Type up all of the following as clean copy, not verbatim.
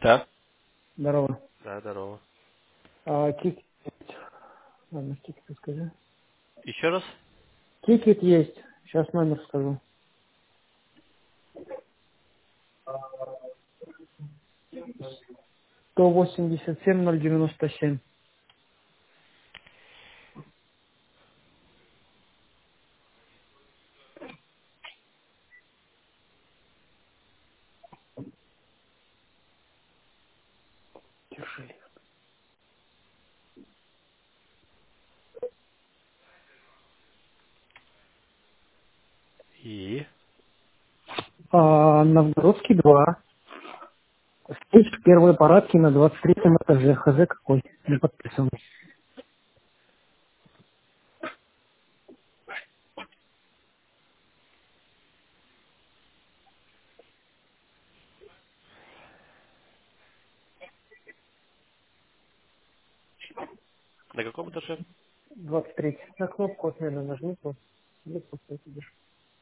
Да? Здорово. Да, здорово. Тикет. Ладно, тикет скажи. Еще раз? Тикет есть. Сейчас номер скажу. 187-097. Держи. И? Новгородский 2. Здесь первые парадки на 23-м этаже. ХЗ какой? Не подписанный. На каком этаже? 23. На кнопку отмены нажми. Вот. И просто сидишь.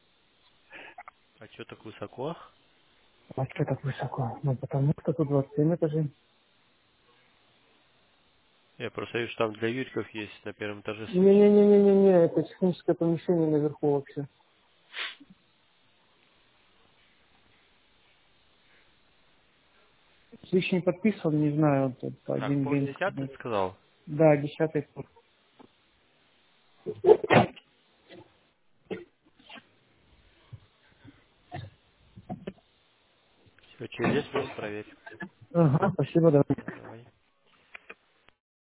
А что так высоко? А что так высоко? Ну, потому что тут 27 этажей. Я просто вижу, что там для Юриков есть на первом этаже свечи. Не-не-не-не-не. Это техническое помещение наверху вообще. Свич не подписан, не знаю. Тут Так, один порт день. 10 ты сказал? Да, 10-й. Все, через 10 минут проверь. Ага, спасибо, да.